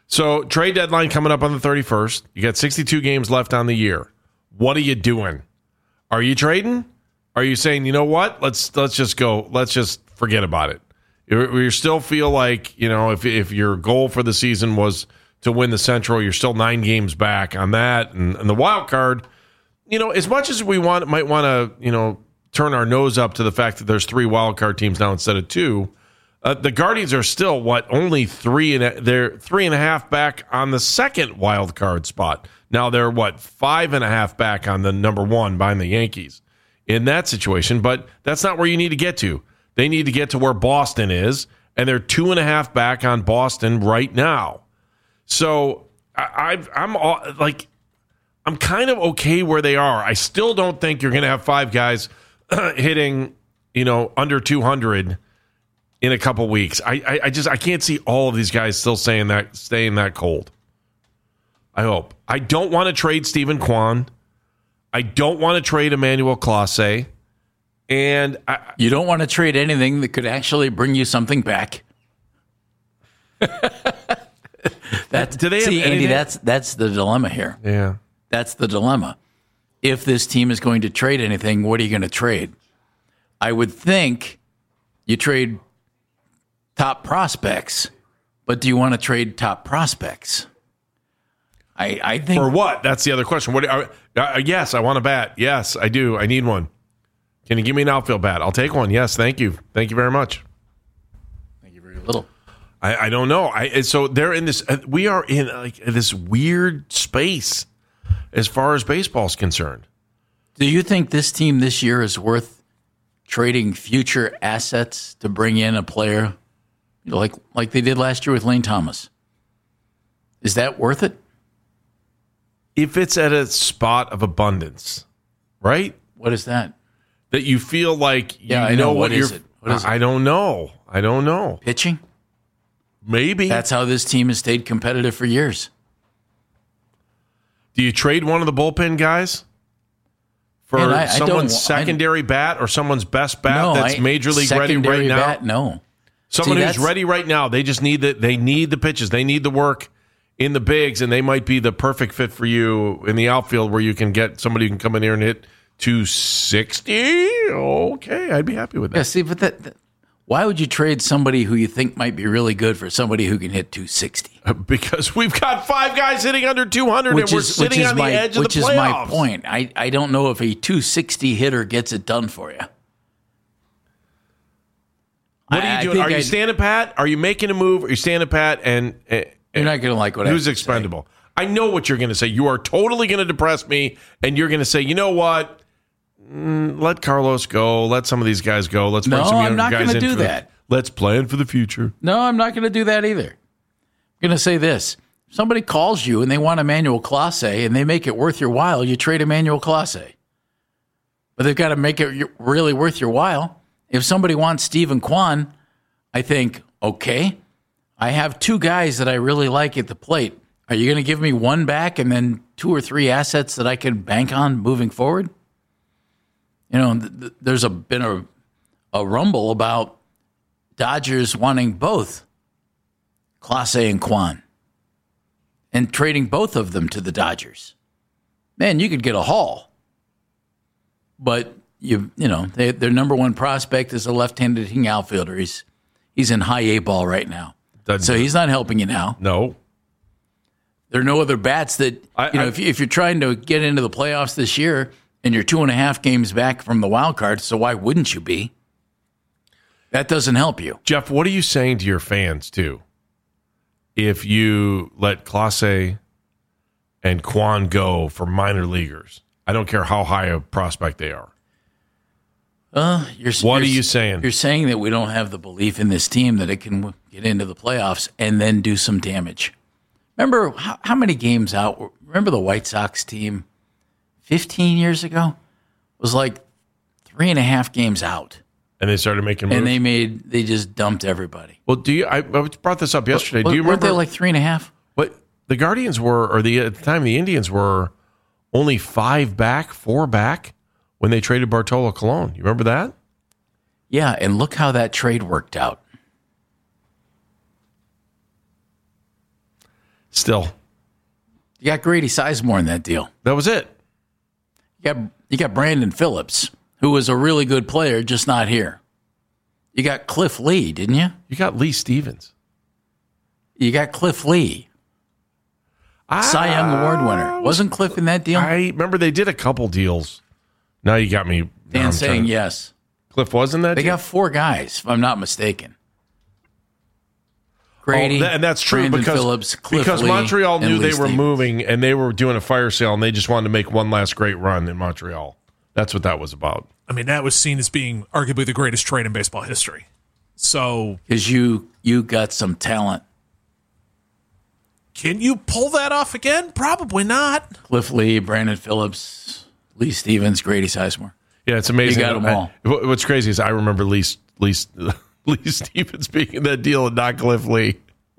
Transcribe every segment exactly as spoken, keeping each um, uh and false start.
So trade deadline coming up on the thirty-first. You got sixty-two games left on the year. What are you doing? Are you trading? Are you saying, you know what? Let's let's just go. Let's just forget about it. You you still feel like, you know, if if your goal for the season was to win the Central, you're still nine games back on that, and, and the wild card. You know, as much as we want might want to, you know, turn our nose up to the fact that there's three wild card teams now instead of two. Uh, the Guardians are still what only three and a, they're three and a half back on the second wild card spot. Now they're what five and a half back on the number one behind the Yankees in that situation. But that's not where you need to get to. They need to get to where Boston is, and they're two and a half back on Boston right now. So I, I've, I'm all, like I'm kind of okay where they are. I still don't think you're going to have five guys hitting, you know, under two hundred. In a couple weeks. I, I I just I can't see all of these guys still saying that staying that cold. I hope. I don't want to trade Stephen Kwan. I don't want to trade Emmanuel Clase. And I, you don't want to trade anything that could actually bring you something back. That's do they see, have Andy, that's that's the dilemma here. Yeah. That's the dilemma. If this team is going to trade anything, what are you going to trade? I would think you trade top prospects, but do you want to trade top prospects? I, I think for what? That's the other question. What? Uh, uh, yes, I want a bat. Yes, I do. I need one. Can you give me an outfield bat? I'll take one. Yes, thank you. Thank you very much. Thank you very little. I, I don't know. I so they're in this. Uh, we are in like this weird space as far as baseball is concerned. Do you think this team this year is worth trading future assets to bring in a player? You know, like like they did last year with Lane Thomas. Is that worth it? If it's at a spot of abundance, right? What is that? That you feel like you yeah, I know, know. what, what you're. is it? What is I, it? I don't know. I don't know. Pitching? Maybe. That's how this team has stayed competitive for years. Do you trade one of the bullpen guys for Man, I, I someone's don't, secondary I, bat or someone's best bat no, that's I, major league ready right now? Bat, no. Someone See, who's ready right now. They just need the they need the pitches. They need the work in the bigs, and they might be the perfect fit for you in the outfield where you can get somebody who can come in here and hit two sixty. Okay, I'd be happy with that. Yeah, see, but that, that why would you trade somebody who you think might be really good for somebody who can hit two sixty? Because we've got five guys hitting under two hundred, which and we're is, sitting which is on my, the edge of the playoffs. Which is my point. I, I don't know if a two sixty hitter gets it done for you. What are you doing? Are you I'd, standing pat? Are you making a move? Are you standing pat? And, and you're not going to like what I who's expendable? Say. I know what you're going to say. You are totally going to depress me, and you're going to say, you know what? Mm, let Carlos go. Let some of these guys go. Let's bring no, some I'm younger guys in. No, I'm not going to do the, that. Let's plan for the future. No, I'm not going to do that either. I'm going to say this. Somebody calls you and they want Emmanuel Clase and they make it worth your while, you trade Emmanuel Clase. But they've got to make it really worth your while. If somebody wants Stephen Kwan, I think, okay, I have two guys that I really like at the plate. Are you going to give me one back and then two or three assets that I can bank on moving forward? You know, th- th- there's a, been a, a rumble about Dodgers wanting both Clase and Kwan and trading both of them to the Dodgers. Man, you could get a haul. But, you you know, they, their number one prospect is a left-handed hitting outfielder. He's He's in high A ball right now. Doesn't so he's not helping you now. No. There are no other bats that, I, you know, I, if, you, if you're trying to get into the playoffs this year and you're two and a half games back from the wild card, so why wouldn't you be? That doesn't help you. Jeff, what are you saying to your fans, too? If you let Clase and Kwan go for minor leaguers, I don't care how high a prospect they are. Uh, you're, what you're, are you saying? You're saying that we don't have the belief in this team that it can get into the playoffs and then do some damage. Remember how, how many games out? Remember the White Sox team fifteen years ago? It was like three and a half games out. And they started making moves? And they made, they just dumped everybody. Well, do you, I, I brought this up yesterday. What, do you weren't remember? they like three and a half? What the Guardians were, or the, at the time the Indians were only five back, four back when they traded Bartolo Colon. You remember that? Yeah, and look how that trade worked out. Still. You got Grady Sizemore in that deal. That was it. You got, you got Brandon Phillips, who was a really good player, just not here. You got Cliff Lee, didn't you? You got Lee Stevens. You got Cliff Lee. I, Cy Young Award winner. Wasn't Cliff in that deal? I remember they did a couple deals. Now you got me. Dan saying yes. Cliff was in that They deal? got four guys, if I'm not mistaken. Grady, oh, that, and that's true Brandon because, Phillips, Cliff because Lee, Montreal and knew Lee they were Stevens. moving and they were doing a fire sale and they just wanted to make one last great run in Montreal. That's what that was about. I mean, that was seen as being arguably the greatest trade in baseball history. So, Because you, you got some talent. can you pull that off again? Probably not. Cliff Lee, Brandon Phillips, Lee Stevens, Grady Sizemore. Yeah, it's amazing. You got 'em all. I, what's crazy is I remember Lee, Lee, Lee Stevens being in that deal and not Cliff Lee.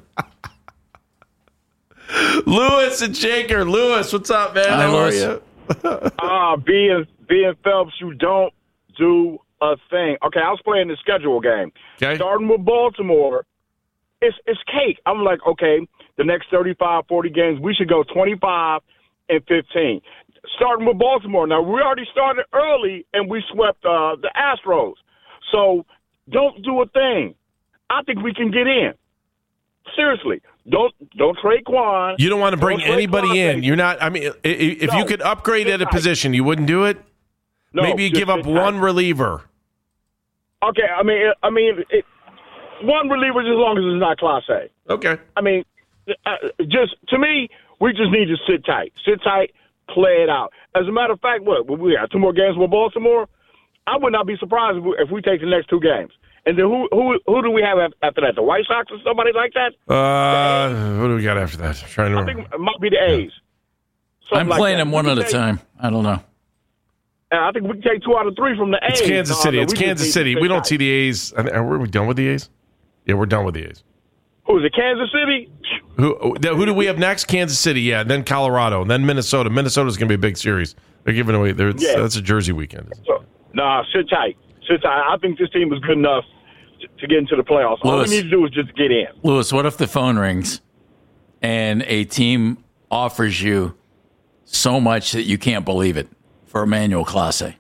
Lewis and Shaker. Lewis, what's up, man? Hi, How Lewis. are you? Ah, B and B and Phelps, you don't do a thing. Okay, I was playing the schedule game. Okay. Starting with Baltimore, it's it's cake. I'm like, okay, the next thirty-five, forty games, we should go twenty-five and fifteen. Starting with Baltimore. Now, we already started early, and we swept uh, the Astros. So don't do a thing. I think we can get in. Seriously. Don't don't trade Quan. You don't want to bring Don't trade anybody Quan. in. You're not. I mean, i- i- if you No. could upgrade at a Right. position, you wouldn't do it. No, Maybe you just give up sit tight. one reliever. Okay, I mean, I mean, it, one reliever as long as it's not Class A. Okay. I mean, uh, just to me, we just need to sit tight, sit tight, play it out. As a matter of fact, what we got two more games with Baltimore. I would not be surprised if we, if we take the next two games. And then who who who do we have after that? The White Sox or somebody like that? Uh, what do we got after that? I'm trying to I remember. think it might be the A's. Something I'm like playing that. them one We at can a take- time. I don't know. and I think we can take two out of three from the A's. It's Kansas No, City. no, It's we just Kansas need to City. sit We don't tight. see the A's. I think- Are we done with the A's? Yeah, we're done with the A's. Who is it? Kansas City? Who who do we have next? Kansas City, yeah. Then Colorado, and then Minnesota. Minnesota's going to be a big series. They're giving away. They're, Yeah. That's a Jersey weekend. So, nah, sit tight. Sit tight. I think this team is good enough to, to get into the playoffs. All Lewis. we need to do is just get in. Lewis, what if the phone rings and a team offers you so much that you can't believe it for Emmanuel Clase?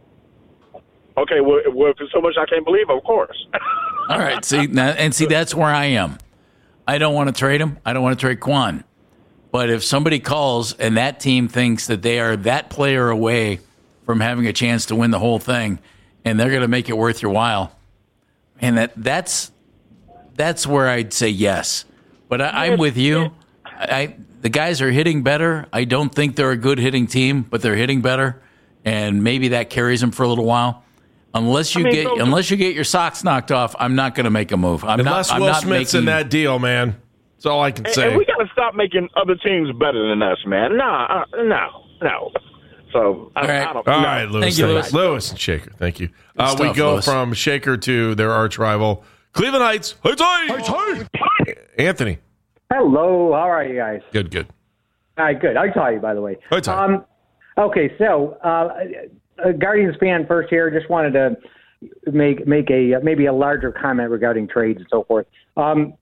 Okay, well, well if it's so much I can't believe, of course. All right, see, now, and see, that's where I am. I don't want to trade him. I don't want to trade Quan. But if somebody calls and that team thinks that they are that player away from having a chance to win the whole thing, and they're going to make it worth your while, and that that's that's where I'd say yes. But I, I'm with you. I the guys are hitting better. I don't think they're a good hitting team, but they're hitting better, and maybe that carries them for a little while. Unless you I mean, get so- unless you get your socks knocked off, I'm not going to make a move. I'm Unless not. I'm Will not Smith's making, in that deal, man. That's all I can and, say. and we got to stop making other teams better than us, man. Nah, uh, no, no. So, I, All right. I don't All no. right, Lewis. Thank you, thanks. Lewis and Shaker. Thank you. Uh, we stuff, go Lewis. from Shaker to their arch rival, Cleveland Heights. Heights, Heights. Anthony. Hello, how are you guys? Good, good. All right, good. I'll tell you, by the way. Hi, Ty. Um, okay, so uh, a Guardians fan first here. Just wanted to make make a maybe a larger comment regarding trades and so forth. Um,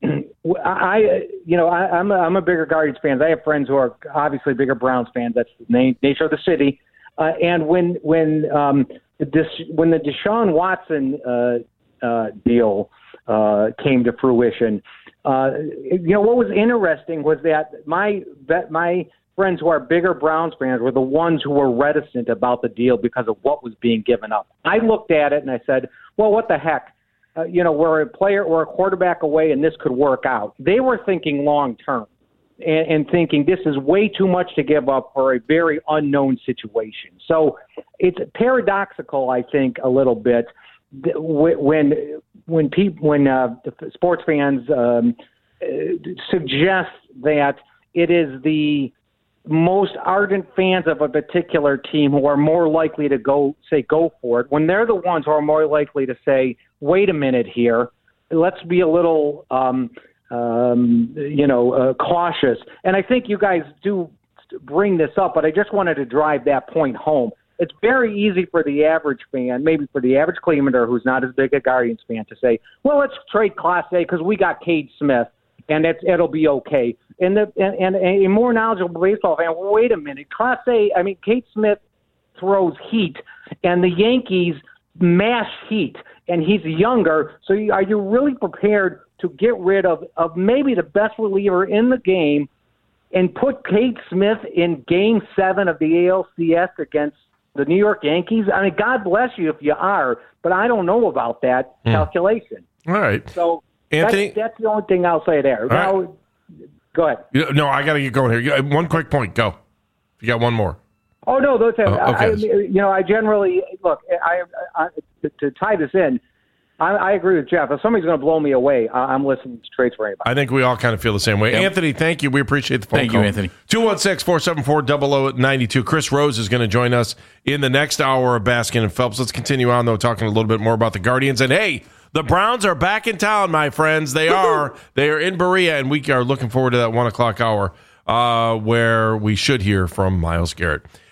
I, you know, I, I'm a, I'm a bigger Guardians fan. I have friends who are obviously bigger Browns fans. That's the na- nature of the city. Uh, and when when um, this when the Deshaun Watson uh, uh, deal uh, came to fruition. Uh, you know, what was interesting was that my that my friends who are bigger Browns fans were the ones who were reticent about the deal because of what was being given up. I looked at it and I said, well, what the heck? Uh, you know, we're a player, we're a quarterback away, and this could work out. They were thinking long term and, and thinking this is way too much to give up for a very unknown situation. So it's paradoxical, I think, a little bit when when people when uh, sports fans um, suggest that it is the most ardent fans of a particular team who are more likely to go say go for it, when they're the ones who are more likely to say, wait a minute here, let's be a little um, um, you know uh, cautious. And I think you guys do bring this up, but I just wanted to drive that point home. It's very easy for the average fan, maybe for the average Clevelander who's not as big a Guardians fan, to say, well, let's trade Class A because we got Cade Smith. and it's, it'll be okay. And, the, and, and a more knowledgeable baseball fan, wait a minute. Class A, I mean, Kate Smith throws heat, and the Yankees mash heat, and he's younger. So you, are you really prepared to get rid of, of maybe the best reliever in the game and put Kate Smith in Game seven of the A L C S against the New York Yankees? I mean, God bless you if you are, but I don't know about that mm. calculation. All right. So Anthony? That's, that's the only thing I'll say there. Now, right. Go ahead. No, I got to get going here. One quick point. Go. You got one more. Oh, no. Those, oh, okay. I, you know, I generally, look, I, I, to, to tie this in, I, I agree with Jeff. If somebody's going to blow me away, I'm listening to trades for anybody. I think we all kind of feel the same way. Yep. Anthony, thank you. We appreciate the phone thank call. Thank you, Anthony. two one six, four seven four, zero zero nine two. Chris Rose is going to join us in the next hour of Baskin and Phelps. Let's continue on, though, talking a little bit more about the Guardians. And, hey, the Browns are back in town, my friends. They are. They are in Berea, and we are looking forward to that one o'clock hour uh, where we should hear from Myles Garrett.